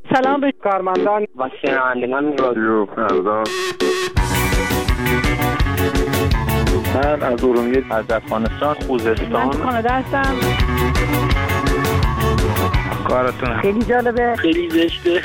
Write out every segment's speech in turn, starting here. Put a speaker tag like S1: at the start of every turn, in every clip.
S1: سلام به
S2: کارمندان
S3: و شنوندگان رادیو فردا.
S4: من از ارومیه، از افغانستان، خوزستان.
S1: من کانادا هستم.
S4: کارتون
S1: خیلی جالبه،
S3: خیلی زشته.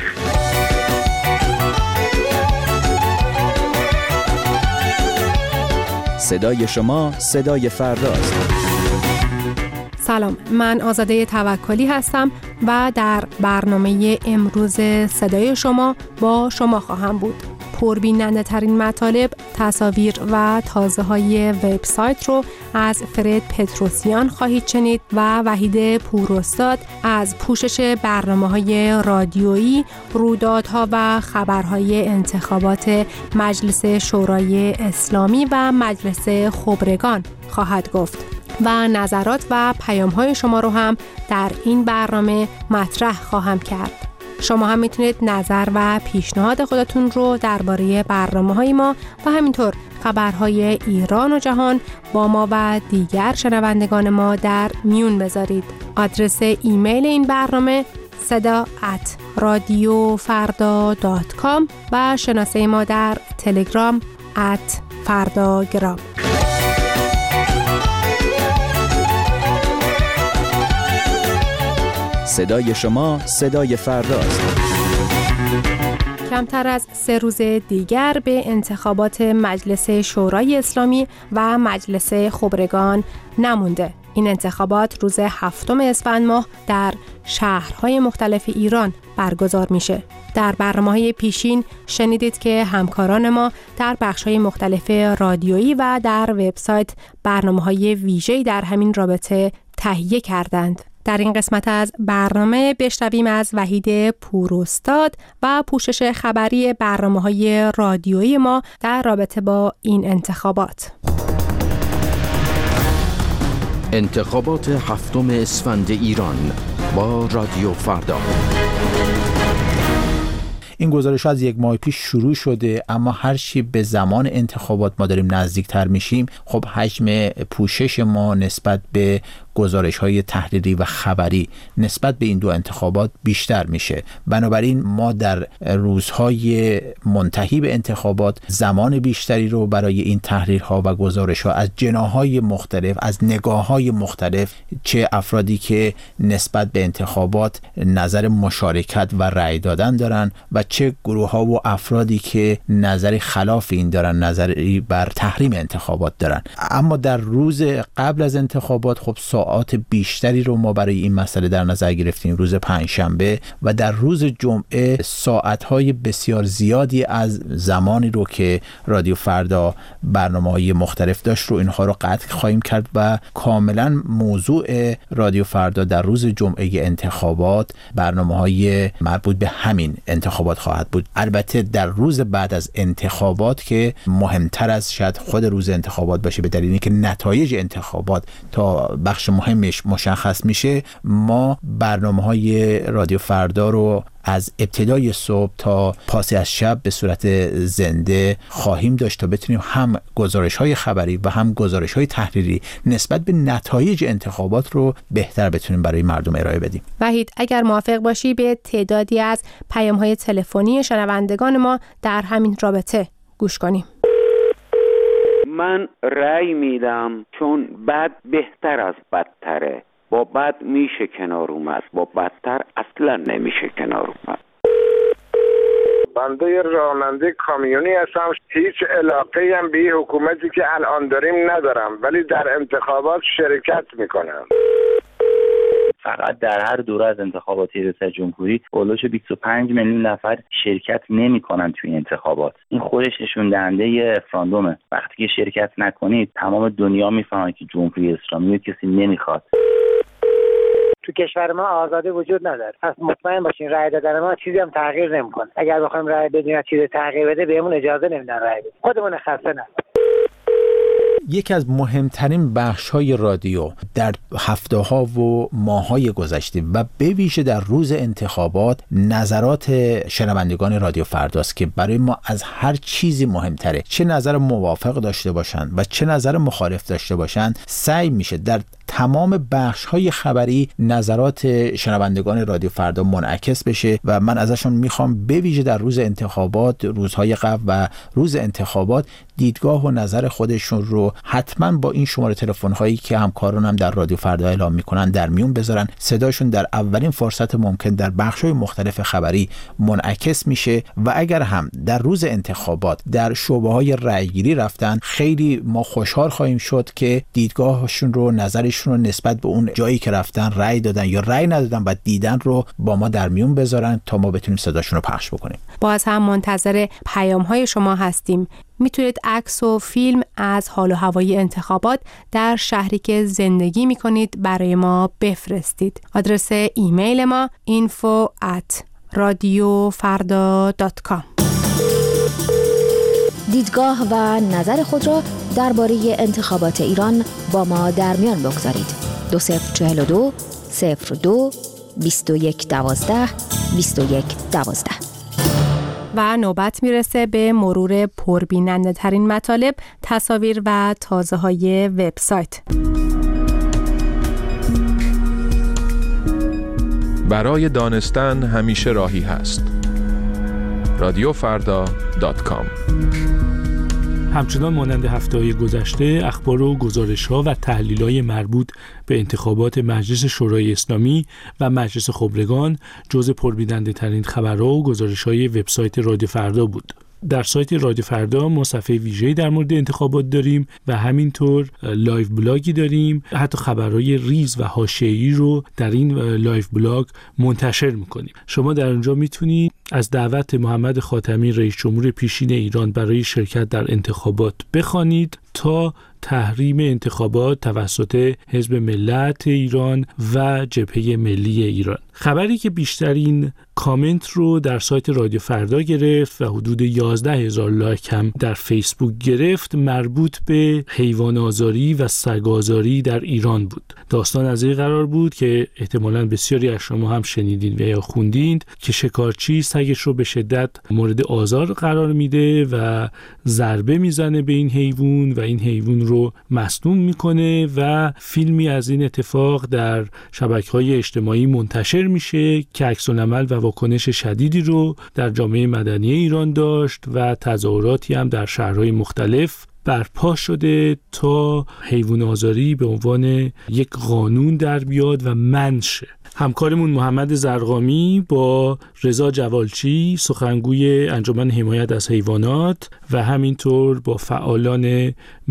S5: صدای شما صدای فرداست.
S6: سلام، من آزاده توکلی هستم و در برنامه امروز صدای شما با شما خواهم بود. پربیننده ترین مطالب، تصاویر و تازه های وبسایت رو از فرد پتروسیان خواهید شنید و وحید پوراستاد از پوشش برنامه‌های رادیویی، رویدادها و خبرهای انتخابات مجلس شورای اسلامی و مجلس خبرگان خواهد گفت و نظرات و پیام‌های شما رو هم در این برنامه مطرح خواهم کرد. شما هم میتونید نظر و پیشنهاد خودتون رو درباره برنامه‌های ما و همینطور خبرهای ایران و جهان با ما و دیگر شنوندگان ما در میون بذارید. آدرس ایمیل این برنامه seda@radiofarda.com و شناسه ما در تلگرام @fardagram.
S5: صدای شما صدای فرداست.
S6: کمتر از 3 روز دیگر به انتخابات مجلس شورای اسلامی و مجلس خبرگان نمونده. این انتخابات روز 7 اسفند ماه در شهرهای مختلف ایران برگزار میشه. در برنامه‌های پیشین شنیدید که همکاران ما در بخش‌های مختلف رادیویی و در وبسایت برنامه‌های ویژه‌ای در همین رابطه تهیه کردند. در این قسمت از برنامه بشنویم از وحید پوراستاد و پوشش خبری برنامه‌های رادیویی ما در رابطه با این انتخابات.
S7: انتخابات 7 اسفند ایران با رادیو فردا.
S8: این گزارش از 1 ماه پیش شروع شده، اما هر چی به زمان انتخابات ما داریم نزدیکتر میشیم، خب حجم پوشش ما نسبت به گزارش‌های تحریری و خبری نسبت به این دو انتخابات بیشتر میشه. بنابراین ما در روزهای منتهی به انتخابات زمان بیشتری رو برای این تحریرها و گزارش‌ها از جناح‌های مختلف، از نگاه‌های مختلف، چه افرادی که نسبت به انتخابات نظر مشارکت و رأی دادن دارن و چه گروه‌ها و افرادی که نظری خلاف این دارن، نظری بر تحریم انتخابات دارن. اما در روز قبل از انتخابات خب ساعات بیشتری رو ما برای این مسئله در نظر گرفتیم، روز پنجشنبه، و در روز جمعه ساعت‌های بسیار زیادی از زمانی رو که رادیو فردا برنامه‌های مختلف داشت رو اینها رو قطع خواهیم کرد و کاملا موضوع رادیو فردا در روز جمعه انتخابات برنامه‌های مربوط به همین انتخابات خواهد بود. البته در روز بعد از انتخابات که مهمتر از شاید خود روز انتخابات باشه، به دلیل اینکه نتایج انتخابات تا بخش مهمش مشخص میشه، ما برنامه‌های رادیو فردا رو از ابتدای صبح تا پاسی از شب به صورت زنده خواهیم داشت تا بتونیم هم گزارش‌های خبری و هم گزارش‌های تحریری نسبت به نتایج انتخابات رو بهتر بتونیم برای مردم ارائه بدیم.
S6: وحید، اگر موافق باشی به تعدادی از پیام‌های تلفنی شنوندگان ما در همین رابطه گوش کنیم.
S2: من رأی میدم چون بد بهتر از بدتره. با بد میشه کنار اومد، با بدتر اصلا نمیشه کنار اومد.
S4: بنده راننده کامیونی هستم. هیچ علاقه‌ای هم به حکومتی که الان داریم ندارم، ولی در انتخابات شرکت میکنم.
S3: فقط در هر دوره از انتخابات ریاست جمهوری اولش 25 میلیون نفر شرکت نمی‌کنن توی انتخابات. این خودش نشون دهنده رفراندومه. وقتی که شرکت نکنید تمام دنیا میفهمن که جمهوری اسلامی رو کسی نمیخواد.
S1: تو کشور ما آزادی وجود نداره. پس مطمئن باشین رأی دادن ما چیزی هم تغییر نمی‌کنه. اگر بخوایم رأی بدیم چیزی تغییر بده بهمون اجازه نمیدن رأی بدیم. خودمون خسته نه.
S8: یکی از مهمترین بخش‌های رادیو در هفته‌ها و ماه‌های گذشته و به ویژه در روز انتخابات نظرات شنوندگان رادیو فرداست که برای ما از هر چیزی مهمتره. چه نظر موافق داشته باشند و چه نظر مخالف داشته باشند، سعی میشه در تمام بخش‌های خبری نظرات شنوندگان رادیو فردا منعکس بشه و من ازشون میخوام به ویژه در روز انتخابات، روزهای قبل و روز انتخابات دیدگاه و نظر خودشون رو حتما با این شماره تلفن‌هایی که همکارانم در رادیو فردا اعلام میکنن در میون بذارن. صداشون در اولین فرصت ممکن در بخش‌های مختلف خبری منعکس میشه و اگر هم در روز انتخابات در شعبه‌های رأیگیری رفتن، خیلی ما خوشحال خواهیم شد که دیدگاهشون رو، نظرشون رو نسبت به اون جایی که رفتن، رأی دادن یا رأی ندادن و دیدن رو با ما در میون بذارن تا ما بتونیم صداشون رو پخش بکنیم.
S6: باز هم منتظر پیام‌های شما هستیم. میتونید عکس و فیلم از حال و هوای انتخابات در شهری که زندگی میکنید برای ما بفرستید. آدرس ایمیل ما info@radiofarda.com.
S9: دیدگاه و نظر خود را درباره انتخابات ایران با ما در میان بگذارید. 2042 02 21 12 21 12.
S6: و نوبت میرسه به مرور پربیننده ترین مطالب، تصاویر و تازه های وبسایت.
S10: برای دانستن همیشه راهی هست. radiofarda.com.
S11: همچنان مانند هفته‌های گذشته اخبار و گزارش‌ها و تحلیل‌های مربوط به انتخابات مجلس شورای اسلامی و مجلس خبرگان جزء پربیننده‌ترین خبرها و گزارش‌های وبسایت رادیو فردا بود. در سایت رادیو فردا ما صفحه ویژه‌ای در مورد انتخابات داریم و همینطور لایو بلاگی داریم. حتی خبرهای ریز و حاشیه‌ای رو در این لایو بلاگ منتشر می‌کنیم. شما در اونجا میتونید از دعوت محمد خاتمی رئیس جمهور پیشین ایران برای شرکت در انتخابات بخوانید تا تحریم انتخابات توسط حزب ملت ایران و جبهه ملی ایران. خبری که بیشترین کامنت رو در سایت رادیو فردا گرفت و حدود 11,000 لایک هم در فیسبوک گرفت مربوط به حیوان آزاری و سگ آزاری در ایران بود. داستان از این قرار بود که احتمالاً بسیاری از شما هم شنیدین و یا خوندید که شکارچی سگش رو به شدت مورد آزار قرار میده و ضربه میزنه به این حیوان و این حیوان رو مسموم میکنه و فیلمی از این اتفاق در شبکه‌های اجتماعی منتشر میشه که عکس‌العمل و واکنش شدیدی رو در جامعه مدنی ایران داشت و تظاهراتی هم در شهرهای مختلف برپا شده تا حیوان آزاری به عنوان یک قانون در بیاد و منع شه. همکارمون محمد زرقامی با رضا جوالچی سخنگوی انجمن حمایت از حیوانات و همینطور با فعالان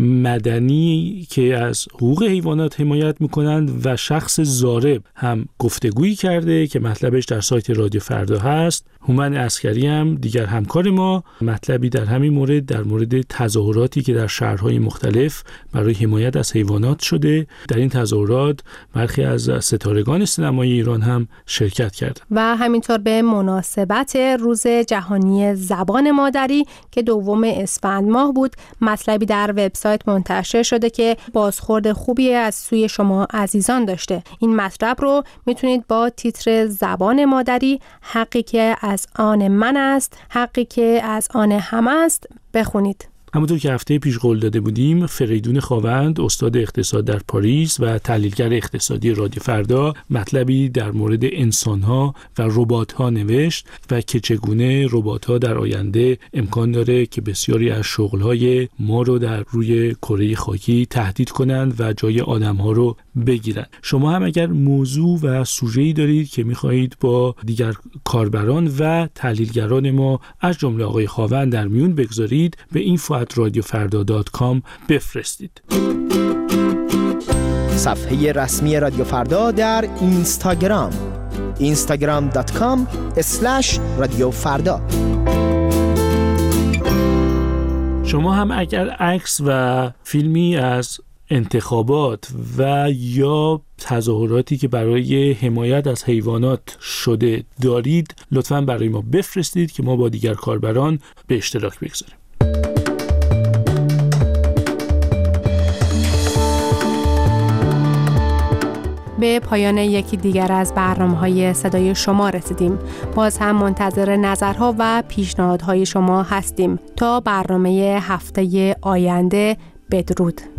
S11: مدنی که از حقوق حیوانات حمایت میکنند و شخص ضارب هم گفتگویی کرده که مطلبش در سایت رادیو فردا هست. هومن عسکری هم دیگر همکار ما مطلبی در همین مورد در مورد تظاهراتی که در شهرهای مختلف برای حمایت از حیوانات شده. در این تظاهرات برخی از ستارگان سینمای ایران هم شرکت کردند.
S6: و همینطور به مناسبت روز جهانی زبان مادری که 2 اسفند ماه بود مطلبی در وبسایت منتشر شده که بازخورد خوبی از سوی شما عزیزان داشته. این مطلب رو میتونید با تیتر زبان مادری حقی که از آن من است، حقی که از آن همه است بخونید.
S11: همونطور که هفته پیش قول داده بودیم، فریدون خاوند استاد اقتصاد در پاریس و تحلیلگر اقتصادی رادیو فردا مطلبی در مورد انسان‌ها و ربات‌ها نوشت و که چگونه ربات‌ها در آینده امکان داره که بسیاری از شغل‌های ما رو در روی کره خاکی تهدید کنند و جای آدم‌ها رو بگیرن. شما هم اگر موضوع و سوژه‌ای دارید که می‌خواهید با دیگر کاربران و تحلیلگران ما از جمله آقای خاوند در میون بگذارید، به info@radiofarda.com بفرستید.
S12: صفحه رسمی رادیو فردا در اینستاگرام instagram.com/radiofarda.
S11: شما هم اگر عکس و فیلمی از انتخابات و یا تظاهراتی که برای حمایت از حیوانات شده دارید، لطفاً برای ما بفرستید که ما با دیگر کاربران به اشتراک بگذاریم.
S6: به پایان یکی دیگر از برنامه‌های صدای شما رسیدیم. باز هم منتظر نظرها و پیشنهادهای شما هستیم. تا برنامه هفته آینده، بدرود.